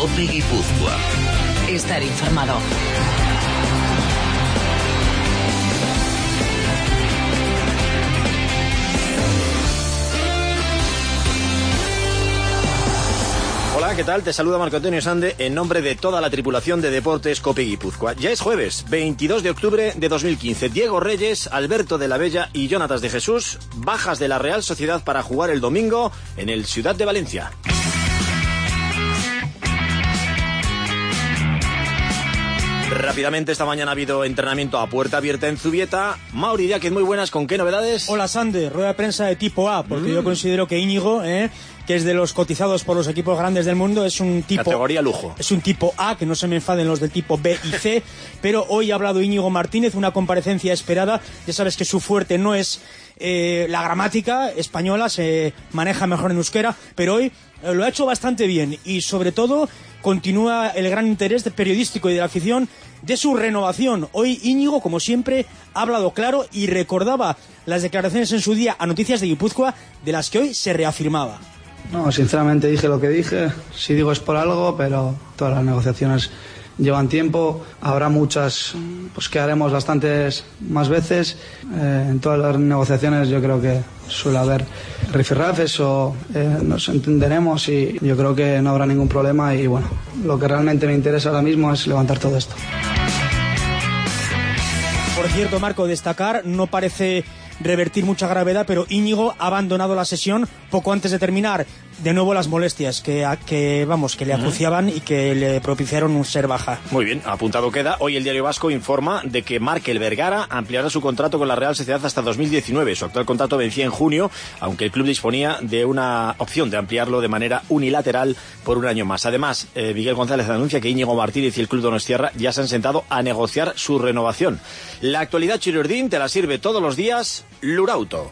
COPE Guipúzcoa. Estar informado. Hola, ¿qué tal? Te saluda Marco Antonio Sande en nombre de toda la tripulación de Deportes COPE Guipúzcoa. Ya es jueves, 22 de octubre de 2015. Diego Reyes, Alberto de la Bella y Jonatas de Jesús, bajas de la Real Sociedad para jugar el domingo en el Ciudad de Valencia. Rápidamente, esta mañana ha habido entrenamiento a puerta abierta en Zubieta. Mauri Diáquez, muy buenas, ¿con qué novedades? Hola, Sande, rueda de prensa de tipo A, porque yo considero que Íñigo, que es de los cotizados por los equipos grandes del mundo, es un tipo... Categoría lujo. Es un tipo A, que no se me enfaden los del tipo B y C, pero hoy ha hablado Íñigo Martínez, una comparecencia esperada. Ya sabes que su fuerte no es la gramática española, se maneja mejor en euskera, pero hoy lo ha hecho bastante bien y sobre todo continúa el gran interés periodístico y de la afición de su renovación. Hoy Íñigo, como siempre, ha hablado claro y recordaba las declaraciones en su día a Noticias de Guipúzcoa, de las que hoy se reafirmaba. No, sinceramente dije lo que dije. Si digo es por algo, pero todas las negociaciones llevan tiempo. Habrá muchas, pues que haremos bastantes más veces. En todas las negociaciones yo creo que suele haber rifirrafes o nos entenderemos y yo creo que no habrá ningún problema y bueno, lo que realmente me interesa ahora mismo es levantar todo esto. Por cierto, Marco, destacar, no parece revertir mucha gravedad, pero Íñigo ha abandonado la sesión poco antes de terminar. De nuevo las molestias que le acuciaban y que le propiciaron un ser baja. Muy bien, apuntado queda. Hoy el Diario Vasco informa de que Markel Vergara ampliará su contrato con la Real Sociedad hasta 2019. Su actual contrato vencía en junio, aunque el club disponía de una opción de ampliarlo de manera unilateral por un año más. Además, Miguel González anuncia que Íñigo Martínez y el club donostiarra ya se han sentado a negociar su renovación. La actualidad chirurdín te la sirve todos los días Lurauto.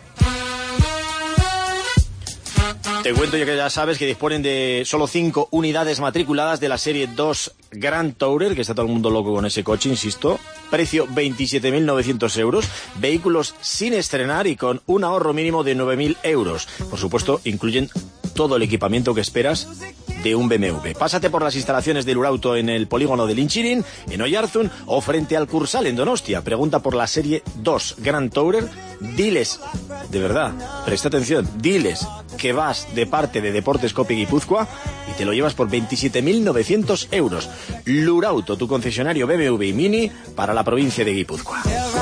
Te cuento yo que ya sabes que disponen de solo 5 unidades matriculadas de la serie 2 Grand Tourer, que está todo el mundo loco con ese coche, insisto. Precio 27.900 euros, vehículos sin estrenar y con un ahorro mínimo de 9.000 euros. Por supuesto, incluyen todo el equipamiento que esperas de un BMW. Pásate por las instalaciones de Lurauto en el polígono de Linchirin, en Oyarzun o frente al Cursal en Donostia. Pregunta por la serie 2 Grand Tourer. Diles, de verdad, presta atención, diles que vas de parte de Deportes COPE Guipúzcoa y te lo llevas por 27.900 euros. Lurauto, tu concesionario BMW y Mini para la provincia de Guipúzcoa.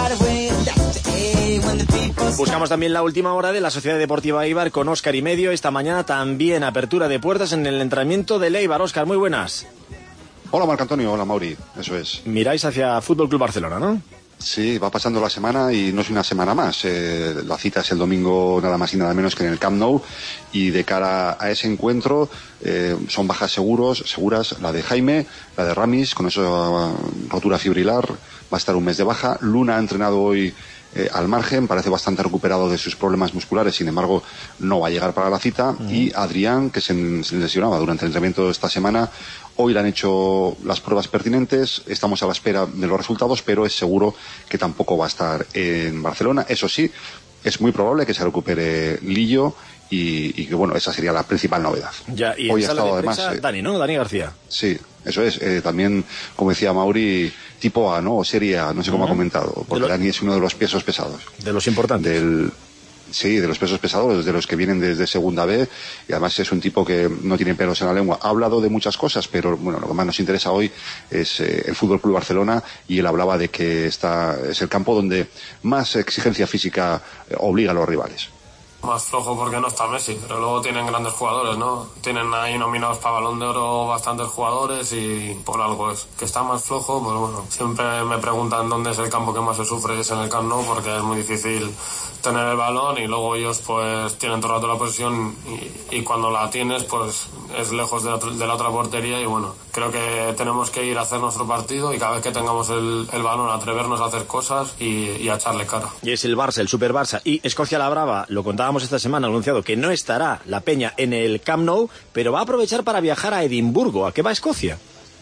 Buscamos también la última hora de la Sociedad Deportiva Eibar con Óscar y Medio. Esta mañana también apertura de puertas en el entrenamiento del Eibar. Óscar, muy buenas. Hola Marco Antonio, hola Mauri, eso es. Miráis hacia Fútbol Club Barcelona, ¿no? Sí, va pasando la semana y no es una semana más. La cita es el domingo nada más y nada menos que en el Camp Nou y de cara a ese encuentro son bajas seguras la de Jaime, la de Ramis, con esa rotura fibrilar, va a estar un mes de baja. Luna ha entrenado hoy al margen, parece bastante recuperado de sus problemas musculares, sin embargo no va a llegar para la cita. Y Adrián, que se lesionaba durante el entrenamiento de esta semana, hoy le han hecho las pruebas pertinentes, estamos a la espera de los resultados, pero es seguro que tampoco va a estar en Barcelona. Eso sí, es muy probable que se recupere Lillo y que bueno, esa sería la principal novedad. Ya, y hoy en ha estado además Dani, ¿no? Dani García. Sí, eso es. También, como decía Mauri, tipo A, ¿no? O serie A, no sé cómo ha comentado, porque Dani es uno de los pesos pesados. De los importantes. Sí, de los pesos pesados, de los que vienen desde Segunda B, y además es un tipo que no tiene pelos en la lengua. Ha hablado de muchas cosas, pero bueno, lo que más nos interesa hoy es el Fútbol Club Barcelona, y él hablaba de que es el campo donde más exigencia física obliga a los rivales. Más flojo porque no está Messi, pero luego tienen grandes jugadores, ¿no? Tienen ahí nominados para Balón de Oro bastantes jugadores y por algo es. Que está más flojo, pues bueno, siempre me preguntan dónde es el campo que más se sufre, es en el Camp Nou, porque es muy difícil tener el balón y luego ellos pues tienen todo el rato la posesión y cuando la tienes pues es lejos de la otra portería y bueno, creo que tenemos que ir a hacer nuestro partido y cada vez que tengamos el balón atrevernos a hacer cosas y a echarle cara. Y es el Barça, el Super Barça. Y Escocia la Brava, lo contábamos esta semana, anunciado que no estará la Peña en el Camp Nou, pero va a aprovechar para viajar a Edimburgo. ¿A qué va Escocia?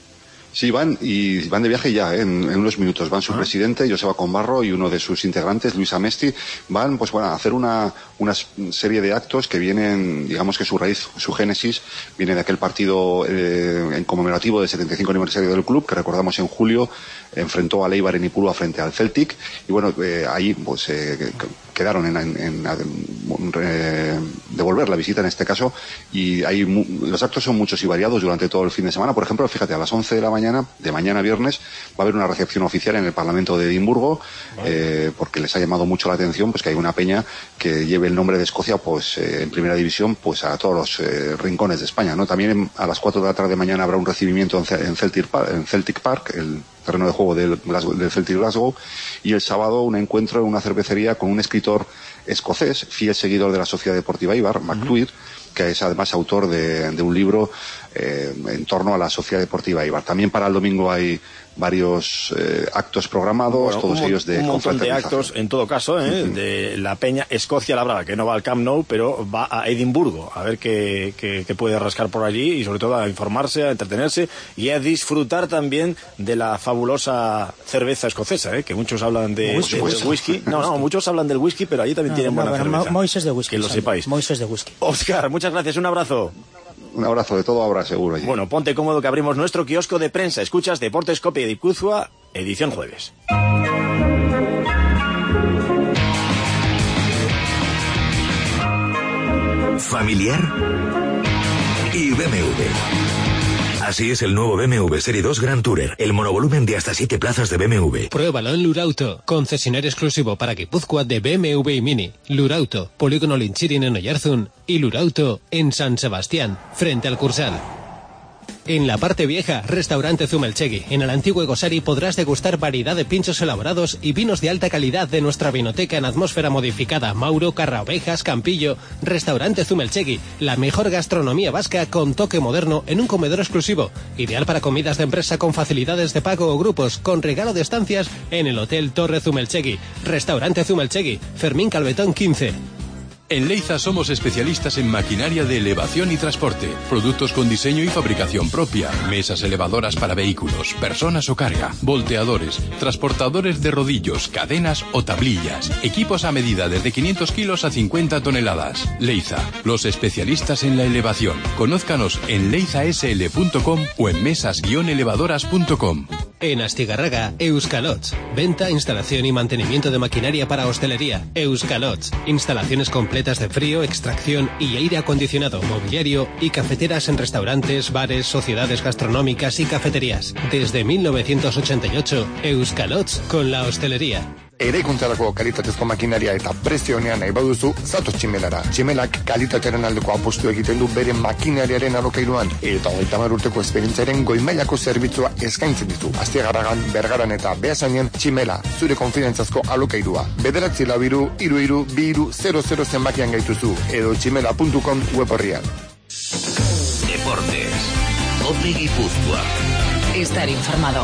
Sí, van de viaje ya, en unos minutos. Van su presidente, Joseba Conbarro, y uno de sus integrantes, Luis Amesti. Van, pues bueno, a hacer una serie de actos que vienen, digamos que su raíz, su génesis, viene de aquel partido en conmemorativo del 75 aniversario del club, que recordamos en julio, enfrentó al Eibar en Ipurúa frente al Celtic. Y bueno, ahí pues quedaron en devolver la visita en este caso, y los actos son muchos y variados durante todo el fin de semana. Por ejemplo, fíjate, a las 11 de la mañana viernes, va a haber una recepción oficial en el Parlamento de Edimburgo, porque les ha llamado mucho la atención pues que hay una peña que lleve el nombre de Escocia pues en primera división pues a todos los rincones de España, ¿no? También a las 4 de la tarde de mañana habrá un recibimiento en Celtic Park, el terreno de juego del Celtic Glasgow, y el sábado un encuentro en una cervecería con un escritor escocés, fiel seguidor de la Sociedad Deportiva Eibar, McTweed, que es además autor de un libro en torno a la Sociedad Deportiva Eibar. También para el domingo hay varios actos programados, todos ellos de un montón de confraternización. actos, en todo caso, de la peña Escocia la Brava, que no va al Camp Nou, pero va a Edimburgo, a ver qué puede rascar por allí, y sobre todo a informarse, a entretenerse y a disfrutar también de la fabulosa cerveza escocesa, que muchos hablan de whisky. No, muchos hablan del whisky, pero allí también tienen buena cerveza. Moisés de whisky. Que lo sepáis. Moisés de whisky. Óscar, muchas gracias, un abrazo. Un abrazo, de todo habrá seguro allí. Bueno, ponte cómodo que abrimos nuestro kiosco de prensa. Escuchas Deportes Cope de Guipúzcoa, edición jueves. Familiar y BMW. Así es el nuevo BMW Serie 2 Grand Tourer, el monovolumen de hasta 7 plazas de BMW. Pruébalo en Lurauto, concesionario exclusivo para Guipúzcoa de BMW y Mini. Lurauto, Polígono Linchirin en Oyarzún, y Lurauto en San Sebastián, frente al Cursal. En la parte vieja, Restaurante Zumelchegui. En el antiguo Egosari podrás degustar variedad de pinchos elaborados y vinos de alta calidad de nuestra vinoteca en atmósfera modificada. Mauro, Carraovejas, Campillo. Restaurante Zumelchegui. La mejor gastronomía vasca con toque moderno en un comedor exclusivo. Ideal para comidas de empresa con facilidades de pago o grupos, con regalo de estancias en el Hotel Torre Zumelchegui. Restaurante Zumelchegui. Fermín Calvetón 15. En Leiza somos especialistas en maquinaria de elevación y transporte, productos con diseño y fabricación propia, mesas elevadoras para vehículos, personas o carga, volteadores, transportadores de rodillos, cadenas o tablillas, equipos a medida desde 500 kilos a 50 toneladas. Leiza, los especialistas en la elevación. Conózcanos en leizasl.com o en mesas-elevadoras.com. En Astigarraga, Euskalots. Venta, instalación y mantenimiento de maquinaria para hostelería. Euskalots. Instalaciones completas de frío, extracción y aire acondicionado, mobiliario y cafeteras en restaurantes, bares, sociedades gastronómicas y cafeterías. Desde 1988, Euskalots con la hostelería. Eraikuntzarako kalitatezko makinaria eta prezio honean nahi baduzu, zatoz Tximelara. Tximelak kalitatearen aldeko apostu egiten du bere makinariaren alokairuan, eta 30 urteko esperientziaren goi-mailako zerbitzua eskaintzen ditu. Astiagarragan, Bergaran eta Beasainen Tximela, zure konfidentzazko alokairua. 942-23-200 zenbakian gaituzu, edo tximela.com web horrian. Deportes. Cope Guipúzcoa. Estar informado.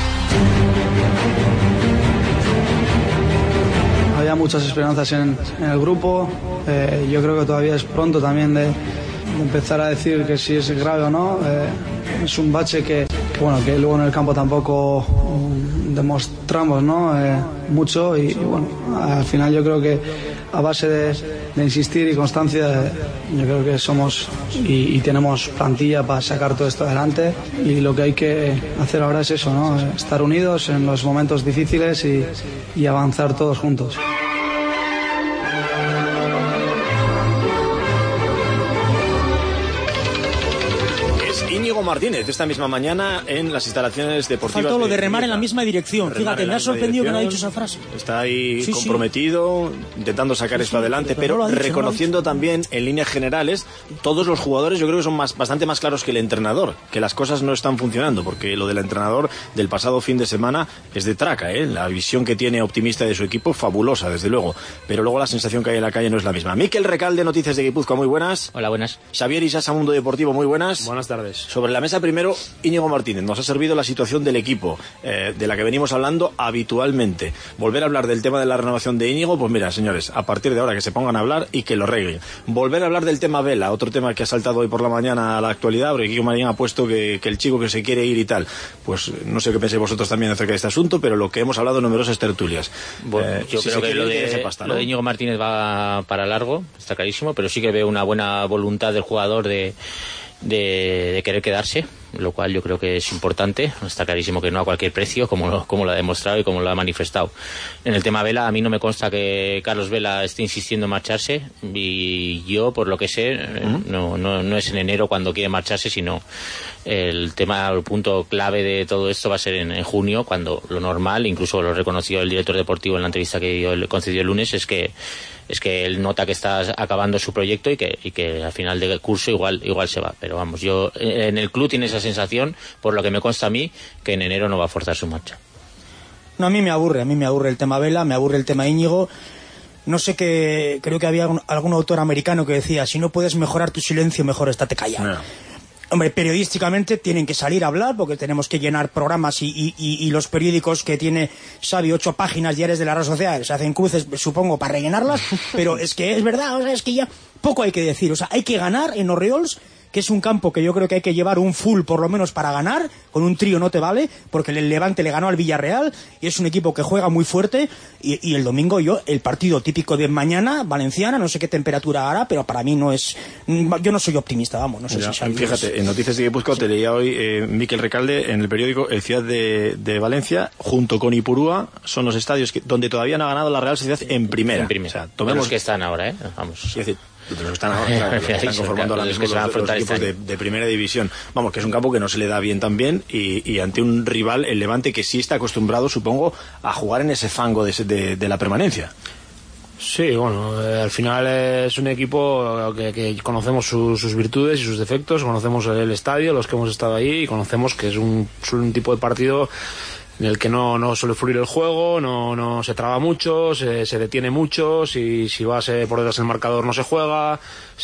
Había muchas esperanzas en el grupo. Yo creo que todavía es pronto también de empezar a decir que si es grave o no. Es un bache que luego en el campo tampoco demostramos, ¿no? Mucho y bueno, al final yo creo que a base de insistir y constancia, yo creo que somos y tenemos plantilla para sacar todo esto adelante, y lo que hay que hacer ahora es eso, ¿no? Estar unidos en los momentos difíciles y avanzar todos juntos. Íñigo Martínez, esta misma mañana en las instalaciones deportivas. Faltó lo de remar en la misma dirección. Fíjate, me ha sorprendido que no ha dicho esa frase. Está ahí comprometido, intentando sacar esto adelante, pero no reconociendo también, en líneas generales, todos los jugadores yo creo que son bastante más claros que el entrenador, que las cosas no están funcionando, porque lo del entrenador del pasado fin de semana es de traca, La visión que tiene optimista de su equipo, fabulosa, desde luego, pero luego la sensación que hay en la calle no es la misma. Mikel Recalde, Noticias de Guipúzcoa, muy buenas. Hola, buenas. Xavier Isasa, Mundo Deportivo, muy buenas. Buenas tardes. Sobre la mesa primero, Íñigo Martínez, nos ha servido la situación del equipo, de la que venimos hablando habitualmente. Volver a hablar del tema de la renovación de Íñigo, pues mira, señores, a partir de ahora que se pongan a hablar y que lo arreglen. Volver a hablar del tema Vela, otro tema que ha saltado hoy por la mañana a la actualidad, porque Kiko Marín ha puesto que el chico que se quiere ir y tal. Pues no sé qué penséis vosotros también acerca de este asunto, pero lo que hemos hablado en numerosas tertulias. Bueno, yo creo que lo de Íñigo Martínez va para largo, está clarísimo, pero sí que veo una buena voluntad del jugador de querer quedarse, lo cual yo creo que es importante. Está clarísimo que no a cualquier precio, como lo ha demostrado y como lo ha manifestado. En el tema Vela, a mí no me consta que Carlos Vela esté insistiendo en marcharse, y yo, por lo que sé, no es en enero cuando quiere marcharse, sino el punto clave de todo esto va a ser en junio, cuando lo normal, incluso lo reconoció el director deportivo en la entrevista que le concedió el lunes, es que él nota que está acabando su proyecto y que al final del curso igual se va. Pero vamos, yo en el club tiene esa sensación, por lo que me consta a mí, que en enero no va a forzar su marcha. No, a mí me aburre el tema Vela, me aburre el tema Íñigo. No sé qué, creo que había algún autor americano que decía, si no puedes mejorar tu silencio, mejor estate callado. No. Hombre, periodísticamente tienen que salir a hablar, porque tenemos que llenar programas y los periódicos que tiene Xavi 8 páginas diarias de la red social, se hacen cruces, supongo, para rellenarlas, pero es que es verdad, o sea, es que ya poco hay que decir, o sea, hay que ganar en Orriols, que es un campo que yo creo que hay que llevar un full por lo menos para ganar, con un trío no te vale, porque el Levante le ganó al Villarreal, y es un equipo que juega muy fuerte, y el domingo el partido típico de mañana, Valenciana, no sé qué temperatura hará, pero para mí no es, yo no soy optimista, vamos, no sé si Xavi. Fíjate, en Noticias de Guipúzcoa te leía hoy Miquel Recalde en el periódico El Ciudad de Valencia, junto con Ipurúa, son los estadios donde todavía no ha ganado la Real Sociedad en primera. O sea, tomemos los que están ahora, vamos. Es decir, los que están ahora, claro, están conformando ahora mismo los equipos de primera división. Vamos, que es un campo que no se le da bien también, y ante un rival, el Levante, que sí está acostumbrado, supongo, a jugar en ese fango de la permanencia. Sí, bueno, al final es un equipo que conocemos sus virtudes y sus defectos, conocemos el estadio, los que hemos estado ahí, y conocemos que es un tipo de partido en el que no suele fluir el juego, no se traba mucho, se detiene mucho, si vas por detrás del marcador no se juega,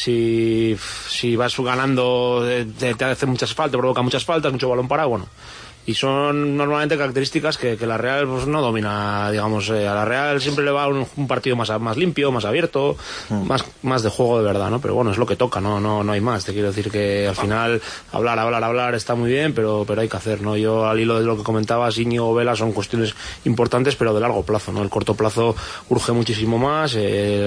si vas ganando te hace muchas faltas, provoca muchas faltas, mucho balón parado, bueno. Y son normalmente características que la Real pues no domina, digamos. A la Real siempre le va un partido más limpio, más abierto, más de juego de verdad, ¿no? Pero bueno, es lo que toca, no hay más. Te quiero decir que al final hablar está muy bien, pero hay que hacer, ¿no? Yo, al hilo de lo que comentabas, Íñigo, Vela, son cuestiones importantes, pero de largo plazo, ¿no? El corto plazo urge muchísimo más.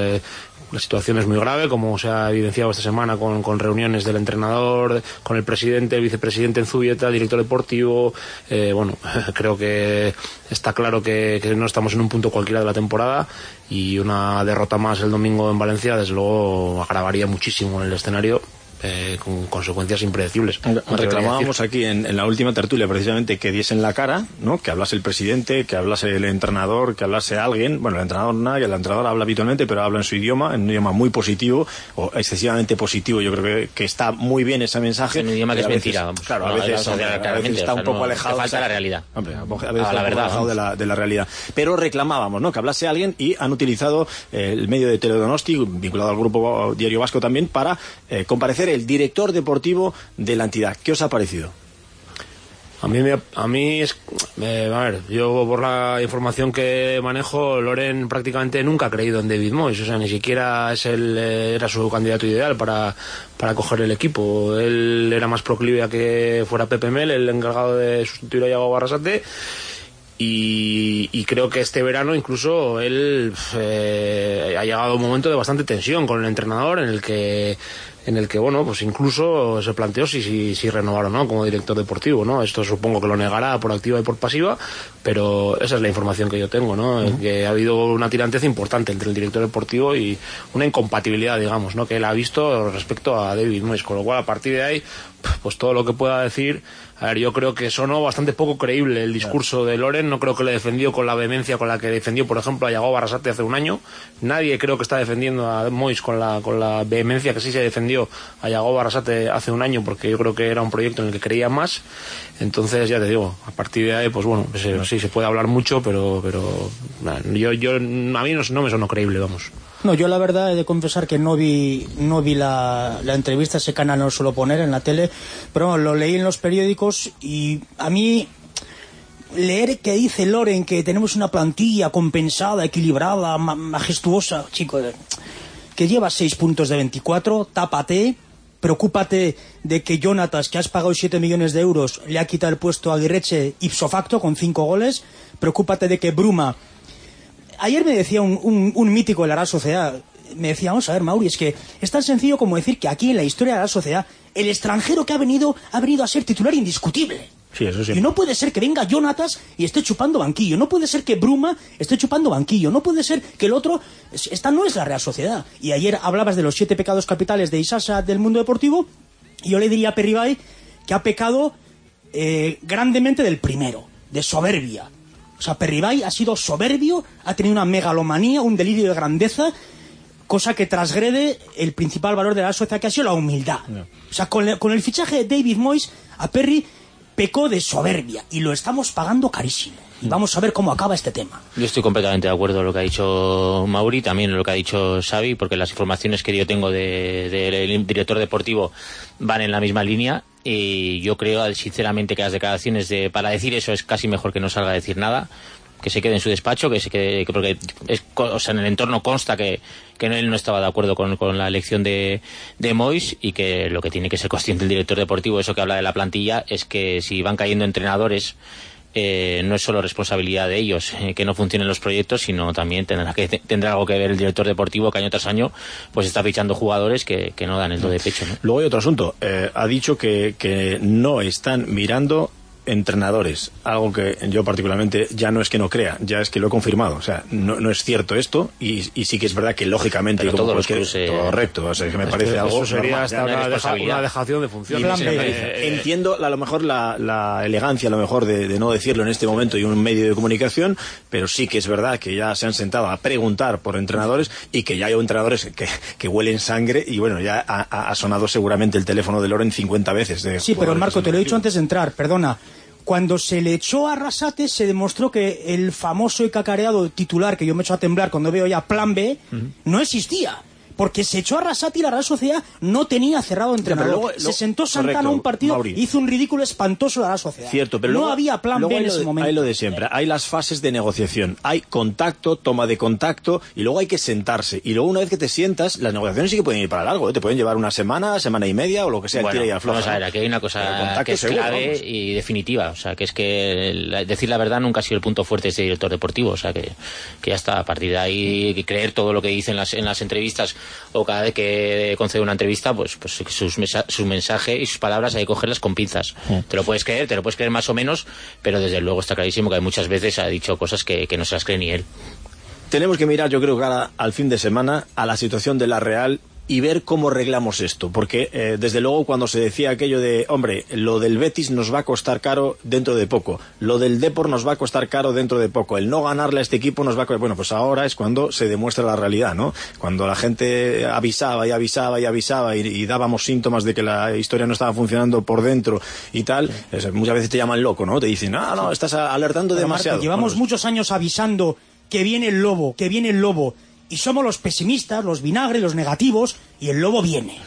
La situación es muy grave, como se ha evidenciado esta semana con reuniones del entrenador, con el presidente, el vicepresidente en Zubieta, el director deportivo. Bueno, creo que está claro que no estamos en un punto cualquiera de la temporada, y una derrota más el domingo en Valencia, desde luego, agravaría muchísimo en el escenario. Con consecuencias impredecibles. Reclamábamos aquí en la última tertulia precisamente que diesen la cara, ¿no? Que hablase el presidente, que hablase el entrenador, que hablase alguien. Bueno, el entrenador nada, que el entrenador habla habitualmente, pero habla en su idioma, en un idioma muy positivo, o excesivamente positivo. Yo creo que está muy bien ese mensaje. En un idioma que es mentira, vamos. Claro, a veces está un poco alejado. Falta la realidad. Hombre, a veces la verdad, alejado de la realidad. Pero reclamábamos, ¿no? Que hablase alguien, y han utilizado el medio de Teledonosti, vinculado al grupo Diario Vasco también, para comparecer el director deportivo de la entidad. ¿Qué os ha parecido? A mí es... a ver, yo por la información que manejo, Loren prácticamente nunca ha creído en David Moyes, o sea, ni siquiera era su candidato ideal para coger el equipo. Él era más proclive a que fuera Pepe Mel, el encargado de sustituir a Iago Barrasate, y creo que este verano incluso él ha llegado a un momento de bastante tensión con el entrenador, en el que bueno, pues incluso se planteó si renovar o no como director deportivo, ¿no? Esto supongo que lo negará por activa y por pasiva, pero esa es la información que yo tengo, ¿no? Que ha habido una tirantez importante entre el director deportivo y una incompatibilidad, digamos, ¿no? Que él ha visto respecto a David Moyes, con lo cual a partir de ahí, pues todo lo que pueda decir. A ver, yo creo que sonó bastante poco creíble el discurso de Loren. No creo que le defendió con la vehemencia con la que defendió, por ejemplo, a Iago Barrasate hace un año. Nadie creo que está defendiendo a Moyes con la vehemencia que sí se defendió a Iago Barrasate hace un año, porque yo creo que era un proyecto en el que creía más. Entonces, ya te digo, a partir de ahí, pues bueno, sí se puede hablar mucho, pero a mí no me sonó creíble, vamos. No, yo la verdad he de confesar que no vi la entrevista, ese canal no lo suelo poner en la tele, pero bueno, lo leí en los periódicos y a mí leer que dice Loren que tenemos una plantilla compensada, equilibrada, majestuosa, chico, que lleva 6 puntos de 24, tápate, preocúpate de que Jonatas, que has pagado 7 millones de euros, le ha quitado el puesto a Aguirreche ipso facto con 5 goles, preocúpate de que Bruma... Ayer me decía un mítico de la Real Sociedad, me decía, vamos a ver, Mauri, es que es tan sencillo como decir que aquí en la historia de la Real Sociedad el extranjero que ha venido a ser titular indiscutible. Sí, eso sí. Y no puede ser que venga Jonatas y esté chupando banquillo, no puede ser que Bruma esté chupando banquillo, no puede ser que el otro... Esta no es la Real Sociedad. Y ayer hablabas de los 7 pecados capitales de Isasa del mundo deportivo, y yo le diría a Perribay que ha pecado grandemente del primero, de soberbia. O sea, Perribay ha sido soberbio, ha tenido una megalomanía, un delirio de grandeza, cosa que transgrede el principal valor de la sociedad, que ha sido la humildad. No. O sea, con el fichaje de David Moyes, a Perry pecó de soberbia y lo estamos pagando carísimo. Y vamos a ver cómo acaba este tema. Yo estoy completamente de acuerdo en lo que ha dicho Mauri, también en lo que ha dicho Xavi, porque las informaciones que yo tengo del director deportivo van en la misma línea, y yo creo sinceramente que las declaraciones para decir eso es casi mejor que no salga a decir nada, que se quede en su despacho, porque en el entorno consta que él no estaba de acuerdo con la elección de Moyes, y que lo que tiene que ser consciente el director deportivo, eso que habla de la plantilla, es que si van cayendo entrenadores, no es solo responsabilidad de ellos que no funcionen los proyectos, sino también tendrá algo que ver el director deportivo, que año tras año pues está fichando jugadores que no dan el do de pecho, ¿no? Luego hay otro asunto, ha dicho que no están mirando entrenadores, algo que yo particularmente ya no es que no crea, ya es que lo he confirmado, o sea, no es cierto esto, y sí que es verdad que lógicamente todos los correcto, o sea, que me parece algo eso sería hasta una dejación de funciones. Entiendo a lo mejor la elegancia a lo mejor de no decirlo en este momento y un medio de comunicación, pero sí que es verdad que ya se han sentado a preguntar por entrenadores, y que ya hay entrenadores que huelen sangre, y bueno, ya ha sonado seguramente el teléfono de Loren 50 veces. Sí, pero Marco, te lo he dicho antes de entrar, perdona. Cuando se le echó a Arrasate, se demostró que el famoso y cacareado titular, que yo me echo a temblar cuando veo ya Plan B, no existía. Porque se echó a Arrasate y la Real Sociedad no tenía cerrado entrenador. Se sentó Santana a un partido, Mauri, hizo un ridículo espantoso a la Real Sociedad. Cierto, pero no había plan B en ese momento. Hay lo de siempre, hay las fases de negociación, hay contacto, toma de contacto, y luego hay que sentarse. Y luego una vez que te sientas, las negociaciones sí que pueden ir para largo, te pueden llevar una semana y media, o lo que sea, bueno, tira y afloja. Vamos a ver, aquí hay una cosa que es clave y definitiva, o sea, que es que decir la verdad nunca ha sido el punto fuerte de este director deportivo, o sea, que ya está, a partir de ahí, que creer todo lo que dice en las entrevistas, o cada vez que concede una entrevista, pues su mensaje y sus palabras hay que cogerlas con pinzas. Te lo puedes creer más o menos, pero desde luego está clarísimo que muchas veces ha dicho cosas que no se las cree ni él. Tenemos que mirar, yo creo que ahora, al fin de semana, a la situación de la Real y ver cómo arreglamos esto, porque desde luego cuando se decía aquello de, hombre, lo del Betis nos va a costar caro dentro de poco, lo del Depor nos va a costar caro dentro de poco, el no ganarle a este equipo nos va a costar... Bueno, pues ahora es cuando se demuestra la realidad, ¿no? Cuando la gente avisaba y dábamos síntomas de que la historia no estaba funcionando por dentro y tal, muchas veces te llaman loco, ¿no? Te dicen, no, estás alertando demasiado. Marco, llevamos muchos años avisando que viene el lobo, y somos los pesimistas, los vinagres, los negativos, y el lobo viene.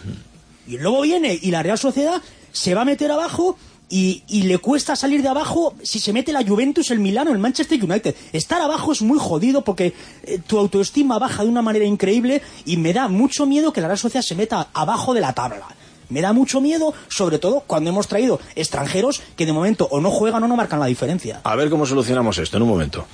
Y la Real Sociedad se va a meter abajo, y le cuesta salir de abajo si se mete la Juventus, el Milano, el Manchester United. Estar abajo es muy jodido porque tu autoestima baja de una manera increíble, y me da mucho miedo que la Real Sociedad se meta abajo de la tabla. Me da mucho miedo, sobre todo cuando hemos traído extranjeros que de momento o no juegan o no marcan la diferencia. A ver cómo solucionamos esto en un momento.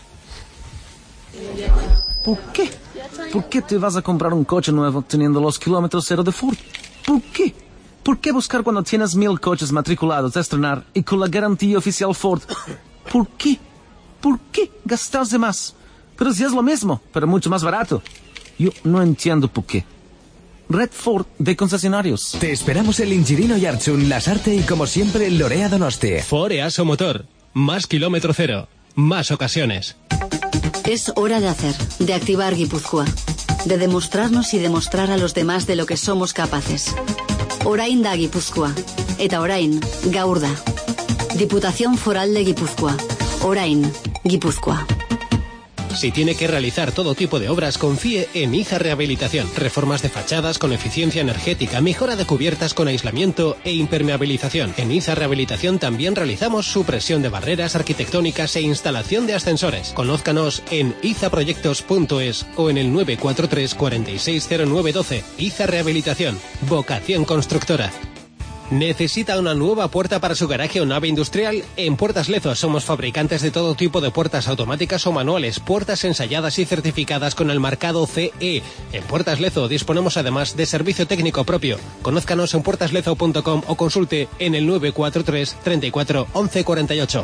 ¿Por qué? ¿Por qué te vas a comprar un coche nuevo teniendo los kilómetros cero de Ford? ¿Por qué? ¿Por qué buscar cuando tienes 1000 coches matriculados a estrenar y con la garantía oficial Ford? ¿Por qué? ¿Por qué gastarse más? Pero si es lo mismo, pero mucho más barato. Yo no entiendo por qué. Red Ford de concesionarios. Te esperamos en Linchirino y Archun, Lasarte y como siempre Lorea Donosti. Ford EASO Motor. Más kilómetro cero. Más ocasiones. Es hora de hacer, de activar Guipúzcoa, de demostrarnos y demostrar a los demás de lo que somos capaces. Orain da Guipúzcoa, eta orain, gaur da. Diputación Foral de Guipúzcoa, orain, Guipúzcoa. Si tiene que realizar todo tipo de obras, confíe en Iza Rehabilitación. Reformas de fachadas con eficiencia energética, mejora de cubiertas con aislamiento e impermeabilización. En Iza Rehabilitación también realizamos supresión de barreras arquitectónicas e instalación de ascensores. Conózcanos en izaproyectos.es o en el 943 460912. Iza Rehabilitación. Vocación constructora. ¿Necesita una nueva puerta para su garaje o nave industrial? En Puertas Lezo somos fabricantes de todo tipo de puertas automáticas o manuales, puertas ensayadas y certificadas con el marcado CE. En Puertas Lezo disponemos además de servicio técnico propio. Conózcanos en puertaslezo.com o consulte en el 943 34 11 48.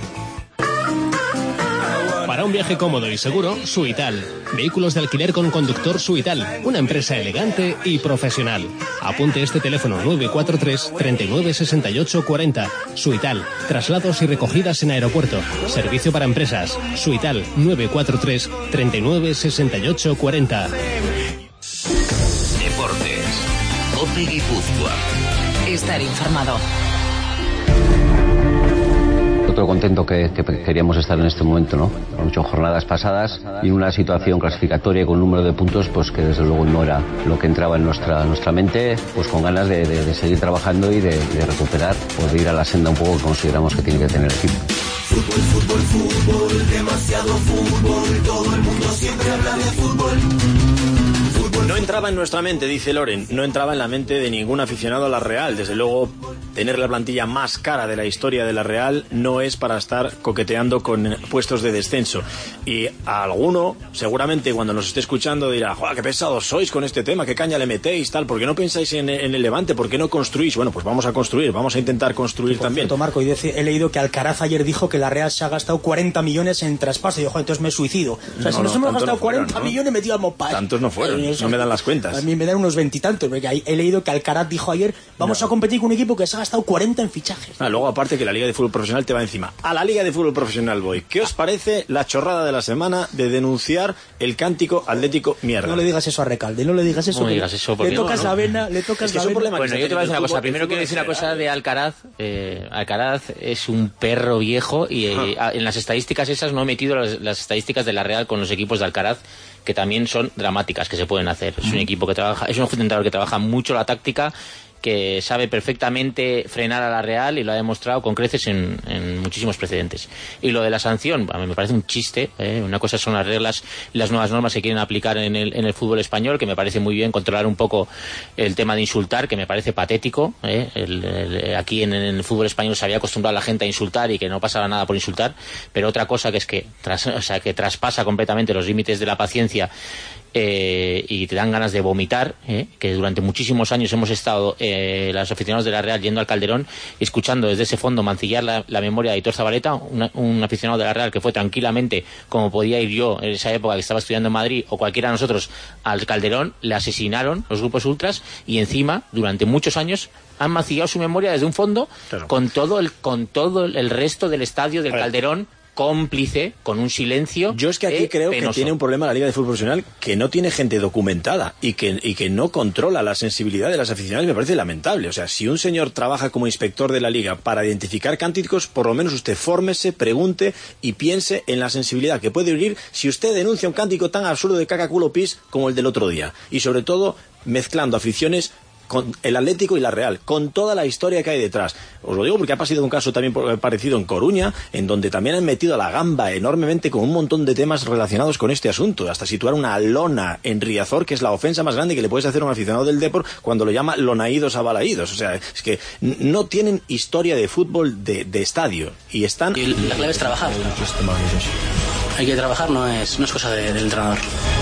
Para un viaje cómodo y seguro, Suital. Vehículos de alquiler con conductor Suital. Una empresa elegante y profesional. Apunte este teléfono 943 39 68 40. Suital. Traslados y recogidas en aeropuerto. Servicio para empresas. Suital 943 39 68 40. Deportes. COPE Guipúzcoa. Estar informado. Otro contento que queríamos estar en este momento, ¿no? Hemos hecho jornadas pasadas y una situación clasificatoria con un número de puntos pues que desde luego no era lo que entraba en nuestra mente, pues con ganas de seguir trabajando y de recuperar o de ir a la senda un poco que consideramos que tiene que tener el equipo. Fútbol, fútbol, fútbol, demasiado fútbol, todo el mundo siempre habla de fútbol. No entraba en nuestra mente, dice Loren, no entraba en la mente de ningún aficionado a la Real. Desde luego, tener la plantilla más cara de la historia de la Real no es para estar coqueteando con puestos de descenso. Y a alguno, seguramente cuando nos esté escuchando, dirá: ¡joder, qué pesados sois con este tema! ¿Qué caña le metéis? Tal, ¿por qué no pensáis en el Levante? ¿Por qué no construís? Bueno, pues vamos a construir, vamos a intentar construir también. Cierto, Marco, he leído que Alcaraz ayer dijo que la Real se ha gastado 40 millones en traspaso. Y yo, joder, entonces me suicido. O sea, si nos hemos gastado 40 millones, metíamos paz. Tantos no fueron, no me dan las cuentas. A mí me dan unos 20 y tantos, porque ahí he leído que Alcaraz dijo ayer: vamos a competir con un equipo que se ha gastado 40 en fichajes. Luego, aparte, que la Liga de Fútbol Profesional te va encima. A la Liga de Fútbol Profesional voy. ¿Qué os parece la chorrada de la semana de denunciar el cántico atlético mierda? No le digas eso a Recalde, no le digas eso. No digas eso, porque le tocas la vena, le tocas la vena. Bueno, yo te voy a decir una cosa. Primero quiero decir una cosa de Alcaraz. Alcaraz es un perro viejo y en las estadísticas esas no he metido las estadísticas de la Real con los equipos de Alcaraz, que también son dramáticas, que se pueden hacer. Es un equipo que trabaja, es un entrenador que trabaja mucho la táctica, que sabe perfectamente frenar a la Real y lo ha demostrado con creces en muchísimos precedentes. Y lo de la sanción, a mí me parece un chiste. Una cosa son las reglas y las nuevas normas que quieren aplicar en el fútbol español, que me parece muy bien controlar un poco el tema de insultar, que me parece patético. Aquí en el fútbol español se había acostumbrado a la gente a insultar y que no pasaba nada por insultar, pero otra cosa que es que traspasa completamente los límites de la paciencia. Y te dan ganas de vomitar, que durante muchísimos años hemos estado los aficionados de la Real yendo al Calderón, escuchando desde ese fondo mancillar la memoria de Aitor Zabaleta, un aficionado de la Real que fue tranquilamente, como podía ir yo en esa época que estaba estudiando en Madrid, o cualquiera de nosotros, al Calderón. Le asesinaron los grupos ultras y encima, durante muchos años, han mancillado su memoria desde un fondo, claro, con todo el resto del estadio del Calderón cómplice, con un silencio. Yo es que aquí creo penoso. Que tiene un problema la Liga de Fútbol Profesional, que no tiene gente documentada y que no controla la sensibilidad de las aficionadas. Me parece lamentable. O sea, si un señor trabaja como inspector de la Liga para identificar cánticos, por lo menos usted fórmese, pregunte y piense en la sensibilidad que puede unir si usted denuncia un cántico tan absurdo de caca, culo, pis como el del otro día. Y sobre todo, mezclando aficiones con el Atlético y la Real, con toda la historia que hay detrás. Os lo digo porque ha pasado un caso también parecido en Coruña, en donde también han metido a la gamba enormemente con un montón de temas relacionados con este asunto, hasta situar una lona en Riazor, que es la ofensa más grande que le puedes hacer a un aficionado del Depor cuando lo llama lonaídos a balaídos. O sea, es que no tienen historia de fútbol de estadio y están... Y la clave es trabajar. Hay que trabajar, no es cosa del entrenador.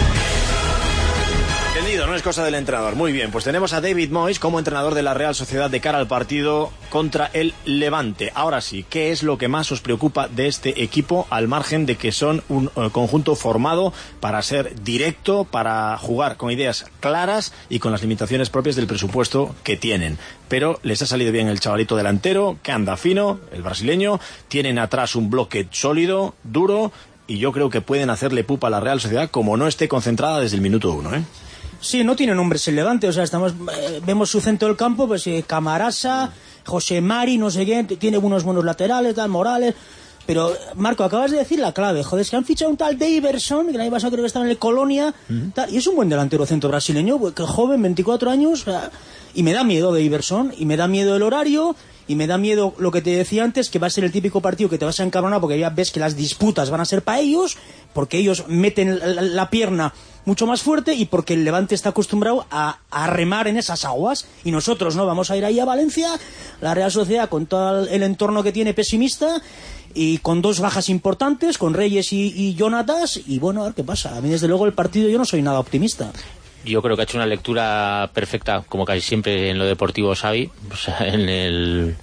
Entendido, no es cosa del entrenador. Muy bien, pues tenemos a David Moyes como entrenador de la Real Sociedad de cara al partido contra el Levante. Ahora sí, ¿qué es lo que más os preocupa de este equipo, al margen de que son un conjunto formado para ser directo, para jugar con ideas claras y con las limitaciones propias del presupuesto que tienen? Pero les ha salido bien el chavalito delantero, que anda fino, el brasileño. Tienen atrás un bloque sólido, duro, y yo creo que pueden hacerle pupa a la Real Sociedad como no esté concentrada desde el minuto 1, ¿eh? Sí, no tiene nombres el Levante, o sea, vemos su centro del campo, pues Camarasa, José Mari, no sé quién, tiene unos buenos laterales, tal, Morales. Pero, Marco, acabas de decir la clave. Joder, es que han fichado un tal Daverson, que el año pasado creo que estaba en el Colonia, tal, y es un buen delantero centro brasileño, que joven, 24 años, y me da miedo Daverson, y me da miedo el horario, y me da miedo lo que te decía antes, que va a ser el típico partido que te vas a encabronar porque ya ves que las disputas van a ser para ellos, porque ellos meten la pierna mucho más fuerte y porque el Levante está acostumbrado a remar en esas aguas, y nosotros no vamos a ir ahí a Valencia, la Real Sociedad con todo el entorno que tiene pesimista, y con 2 bajas importantes, con Reyes y Jonatas, y bueno, a ver qué pasa. A mí desde luego el partido yo no soy nada optimista. Yo creo que ha hecho una lectura perfecta, como casi siempre en lo deportivo Xavi. O sea, en el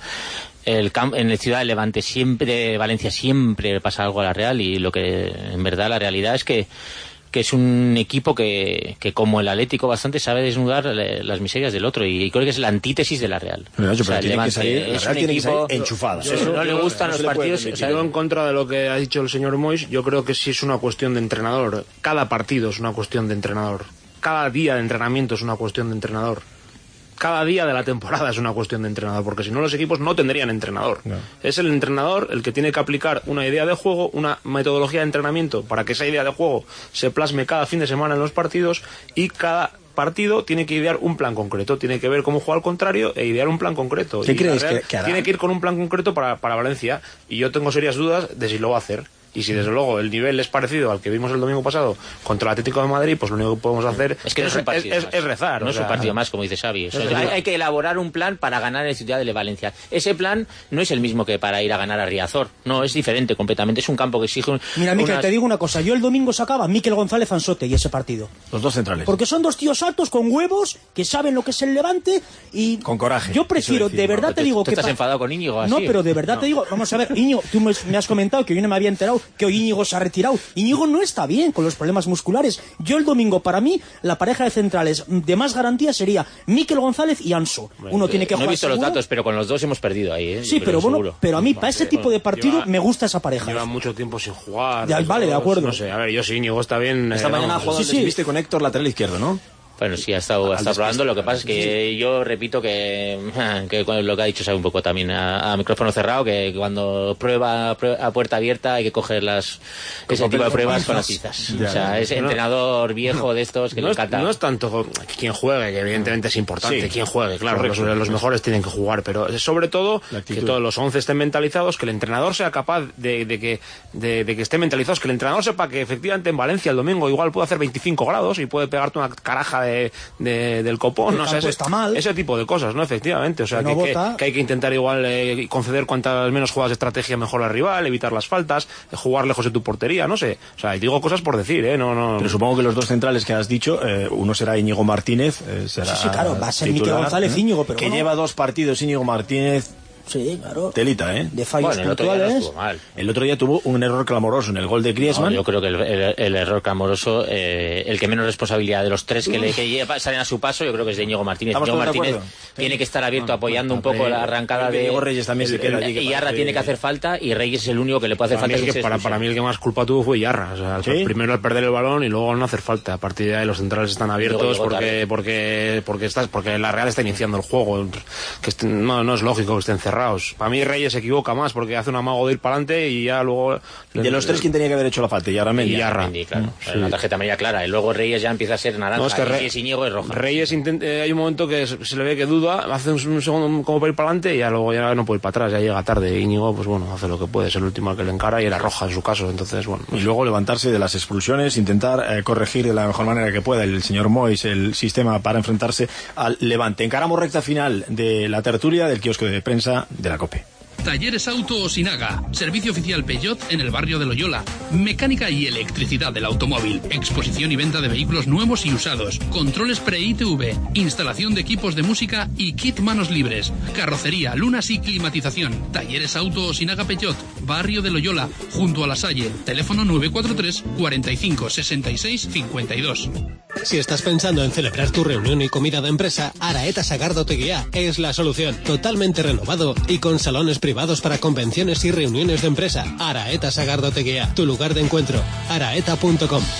Ciudad del Levante siempre, Valencia siempre pasa algo a la Real, y lo que en verdad la realidad es que es un equipo que como el Atlético bastante sabe desnudar las miserias del otro, y creo que es la antítesis de la Real. Pero o sea, tiene que salir, es un equipo enchufado. No le gustan los partidos. O sea, yo en contra de lo que ha dicho el señor Mois, yo creo que sí es una cuestión de entrenador. Cada partido es una cuestión de entrenador. Cada día de entrenamiento es una cuestión de entrenador. Cada día de la temporada es una cuestión de entrenador, porque si no los equipos no tendrían entrenador. No. Es el entrenador el que tiene que aplicar una idea de juego, una metodología de entrenamiento para que esa idea de juego se plasme cada fin de semana en los partidos, y cada partido tiene que idear un plan concreto, tiene que ver cómo juega al contrario e idear un plan concreto. ¿Qué crees que hará? Tiene que ir con un plan concreto para Valencia, y yo tengo serias dudas de si lo va a hacer. Y si desde luego el nivel es parecido al que vimos el domingo pasado contra el Atlético de Madrid, pues lo único que podemos hacer es que no es un partido es rezar. No es un partido más, como dice Xavi. Hay que elaborar un plan para ganar en Ciudad de Valencia. Ese plan no es el mismo que para ir a ganar a Riazor. No, es diferente completamente. Es un campo que exige... Mira, Miquel, te digo una cosa. Yo el domingo sacaba a Miquel González Ansote y ese partido. Los 2 centrales. Porque son 2 tíos altos con huevos que saben lo que es el Levante y... Con coraje. Yo prefiero, de verdad te digo que... ¿Estás enfadado con Íñigo así? No, pero de verdad te digo... Vamos a ver, Íñigo, tú me has comentado que yo no me había enterado que hoy Íñigo se ha retirado. Íñigo no está bien con los problemas musculares. Yo el domingo, para mí, la pareja de centrales de más garantía sería Miquel González y Anso. Uno tiene que jugar. No he visto seguro. los datos, pero con los 2 hemos perdido ahí, ¿eh? Sí, pero bueno, seguro. Pero a mí, para ese tipo de partido, me gusta esa pareja. Lleva mucho tiempo sin jugar. Ya, vale, de acuerdo. No sé, a ver, yo sí, Íñigo está bien. Esta mañana ha jugado, viste con Héctor, lateral izquierdo, ¿no? Bueno, sí, ha estado probando. Lo que pasa es que yo repito que lo que ha dicho sabe un poco también a micrófono cerrado, que cuando prueba a puerta abierta hay que coger ese tipo de pruebas con las pinzas. O sea, es entrenador viejo de estos que le encanta. No es tanto quien juegue, que evidentemente es importante, quien juegue, claro, los mejores tienen que jugar, pero es sobre todo que todos los 11 estén mentalizados, que el entrenador sea capaz de que estén mentalizados, que el entrenador sepa que efectivamente en Valencia el domingo igual puede hacer 25 grados y puede pegarte una caraja del copón, no sé, ese tipo de cosas, ¿no? Efectivamente, o sea, que hay que intentar igual conceder cuantas menos jugadas de estrategia mejor al rival, evitar las faltas, jugar lejos de tu portería, no sé, o sea, digo cosas por decir, no. Pero supongo que los 2 centrales que has dicho, uno será Íñigo Martínez, será sí, claro, va a ser Miquel González, Íñigo, pero que lleva 2 partidos Íñigo Martínez. Sí, claro. Telita, ¿eh? De fallos puntuales. El otro día tuvo un error clamoroso en el gol de Griezmann. No, yo creo que el error clamoroso, el que menos responsabilidad de los 3 que salen a su paso, yo creo que es de Íñigo Martínez. Íñigo Martínez tiene que estar abierto apoyando un poco la arrancada de... Diego Reyes también se queda allí. Y Yarra tiene que hacer falta, y Reyes es el único que le puede hacer falta. Para mí el que más culpa tuvo fue Yarra. O sea, ¿sí? Primero al perder el balón y luego al no hacer falta. A partir de ahí los centrales están abiertos porque la Real está iniciando el juego. Que no es lógico que estén cerrados. Para mí Reyes se equivoca más porque hace un amago de ir para adelante y ya luego... De los 3, ¿quién tenía que haber hecho la falta? Yarra. Claro. Sí. Una tarjeta amarilla clara. Y luego Reyes ya empieza a ser naranja. No, es que y Íñigo es roja. Reyes hay un momento que se le ve que duda, hace un segundo como para ir para adelante y ya luego ya no puede ir para atrás, ya llega tarde. Íñigo, pues bueno, hace lo que puede, es el último al que le encara y era roja en su caso, entonces bueno. Y luego levantarse de las expulsiones, intentar corregir de la mejor manera que pueda el señor Mois el sistema para enfrentarse al Levante. Encaramos recta final de la tertulia del kiosco de prensa de la COPE. Talleres Auto Osinaga, servicio oficial Peugeot en el barrio de Loyola, mecánica y electricidad del automóvil, exposición y venta de vehículos nuevos y usados, controles pre-ITV, instalación de equipos de música y kit manos libres, carrocería, lunas y climatización. Talleres Auto Osinaga Peugeot, barrio de Loyola, junto a La Salle, teléfono 943 45 66 52. Si estás pensando en celebrar tu reunión y comida de empresa, Araeta Sagardo Teguía es la solución. Totalmente renovado y con salones privados para convenciones y reuniones de empresa. Araeta Sagardo Teguía, tu lugar de encuentro. araeta.com.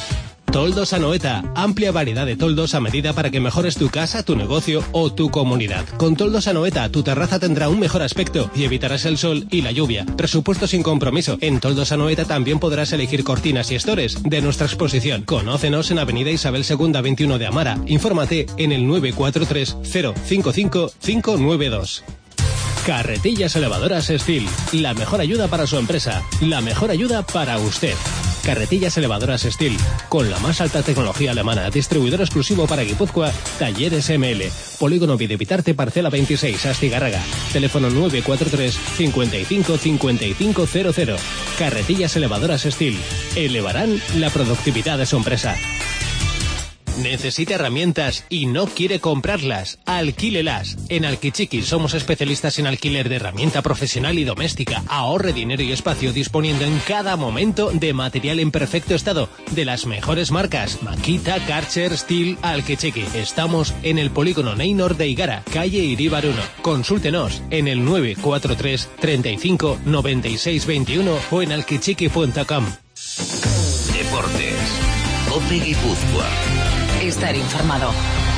Toldos Anoeta, amplia variedad de toldos a medida para que mejores tu casa, tu negocio o tu comunidad. Con Toldos Anoeta, tu terraza tendrá un mejor aspecto y evitarás el sol y la lluvia. Presupuesto sin compromiso. En Toldos Anoeta también podrás elegir cortinas y estores de nuestra exposición. Conócenos en Avenida Isabel II 21 de Amara. Infórmate en el 943 055 592. Carretillas Elevadoras Steel. La mejor ayuda para su empresa. La mejor ayuda para usted. Carretillas Elevadoras Steel, con la más alta tecnología alemana, distribuidor exclusivo para Guipúzcoa, Talleres ML, Polígono Videvitarte, Parcela 26, Astigarraga, teléfono 943 55 55 00. Carretillas Elevadoras Steel, elevarán la productividad de su empresa. ¿Necesita herramientas y no quiere comprarlas? Alquílelas. En Alquichiqui somos especialistas en alquiler de herramienta profesional y doméstica. Ahorre dinero y espacio disponiendo en cada momento de material en perfecto estado de las mejores marcas. Makita, Karcher, Steel, Alquichiqui. Estamos en el polígono Neynor de Higara, calle Iríbar 1. Consúltenos en el 943 35 96 21 o en alquichiqui.com. Deportes. COPE Guipúzcoa. Estar informado.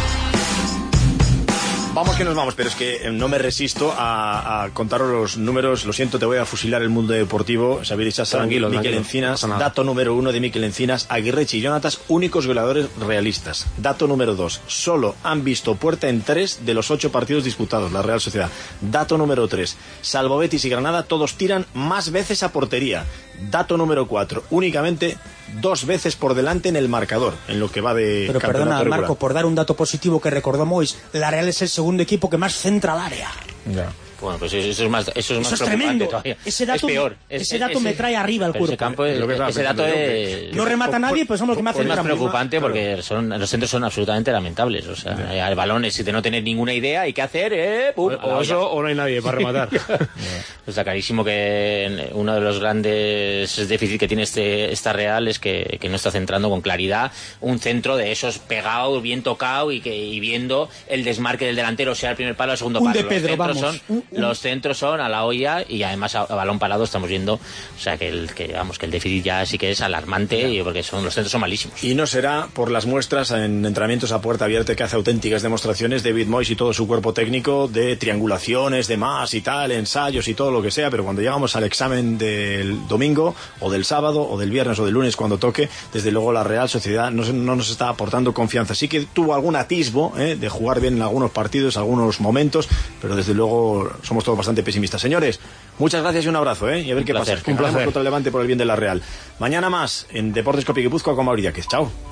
Vamos que nos vamos, pero es que no me resisto a contaros los números. Lo siento, te voy a fusilar el mundo deportivo. Xavier Ichaza, Miquel Encinas. Dato número 1 de Miquel Encinas: Aguirreche y Jonatas, únicos goleadores realistas. Dato número 2: solo han visto puerta en 3 de los 8 partidos disputados, la Real Sociedad. Dato número 3: salvo Betis y Granada, todos tiran más veces a portería. Dato número 4: únicamente 2 veces por delante en el marcador, en lo que va de Pero campeonato perdona, regular. Marco, por dar un dato positivo que recordó Mois, la Real es el segundo equipo que más centra al área. Ya. Bueno, pues eso es más tremendo. Todavía. Ese dato, es peor. Ese dato me trae arriba el cuerpo. Ese dato es... No remata nadie, pues somos los que más Es más centran. preocupante porque los centros son absolutamente lamentables. O sea, el balón es de no tener ninguna idea, hay que hacer... ¡pum! O eso o no hay nadie para rematar. Está clarísimo que uno de los grandes déficits que tiene esta Real es que no está centrando con claridad un centro de esos pegado, bien tocado y viendo el desmarque del delantero, sea el primer palo o el segundo Un palo. de Pedro, Los centros son a la olla y además a balón parado estamos viendo, o sea que el déficit ya sí que es alarmante porque los centros son malísimos. Y no será por las muestras en entrenamientos a puerta abierta que hace auténticas demostraciones David Moyes y todo su cuerpo técnico de triangulaciones, de más y tal, ensayos y todo lo que sea, pero cuando llegamos al examen del domingo o del sábado o del viernes o del lunes cuando toque, desde luego la Real Sociedad no nos está aportando confianza. Sí que tuvo algún atisbo de jugar bien en algunos partidos, algunos momentos, pero desde luego somos todos bastante pesimistas. Señores, muchas gracias y un abrazo, y a ver qué pasa. Un placer. Contra el Levante por el bien de la Real. Mañana más en Deportes COPE Guipúzcoa con Mauricio Díaz. Chao.